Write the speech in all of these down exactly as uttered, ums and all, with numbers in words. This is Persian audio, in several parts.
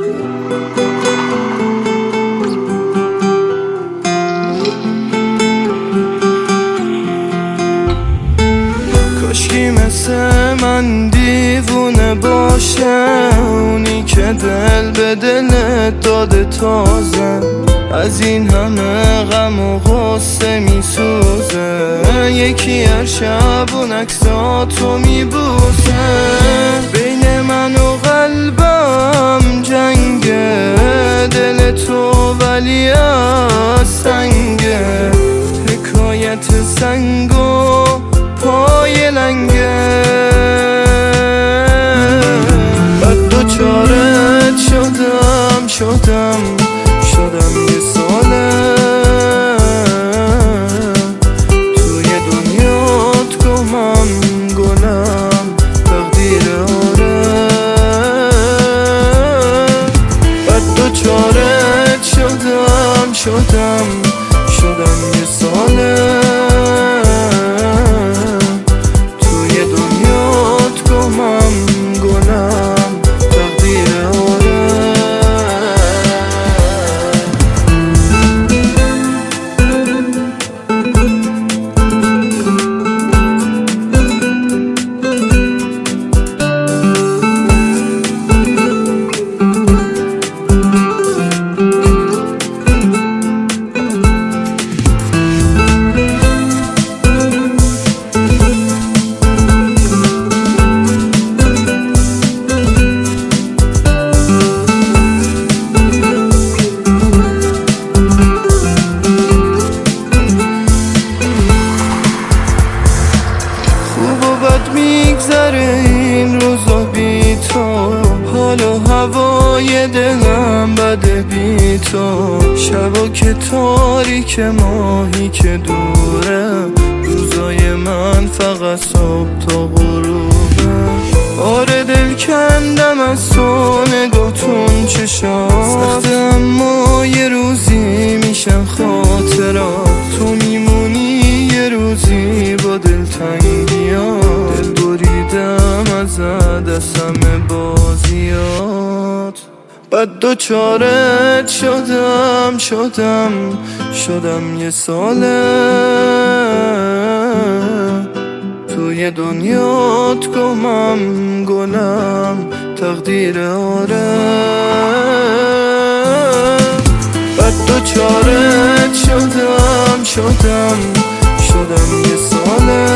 کاشکی مثل من دیوونه باشه، اونی که دل به دلت داده تازه، از این همه غم و غصه میسوزه، یکی هر شب اون عکساتو میبوسه. بین من و قلبم جنگه، دل تو ولی از سنگه، حکایت سنگ و پای لنگه. بعد دوچارت شدم شدم شدم یه ساله، توی دنیات گمم گلم تقدیر آره. بعد دوچارت شدم شدم شدم یه ساله، توی دنیات گمم گلم تقدیر آره. میگذره این روزا بی تو، حال و هوای دلم بده بی تو، شبا که تاریک ماهی که دوره، روزای من فقط صبح تا غروبه. آره دل کندم از تو نگاهتون چشات سخته، اما یه روزی میشن خاطرات، تو میمونی یه روزی با دلتنگیات، دل بریدم ازت از همه بازیات. بعد دوچارت شدم شدم شدم یه ساله، توی دنیات گمم گلم تقدیر آره. بعد دوچارت شدم شدم شدم یه ساله،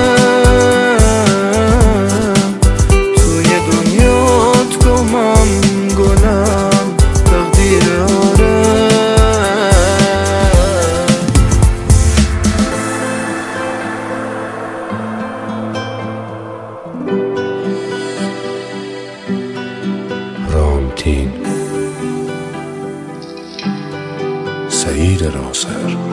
توی دنیات گمم گلم تقدیر آره. رامتین، سعید ناصر.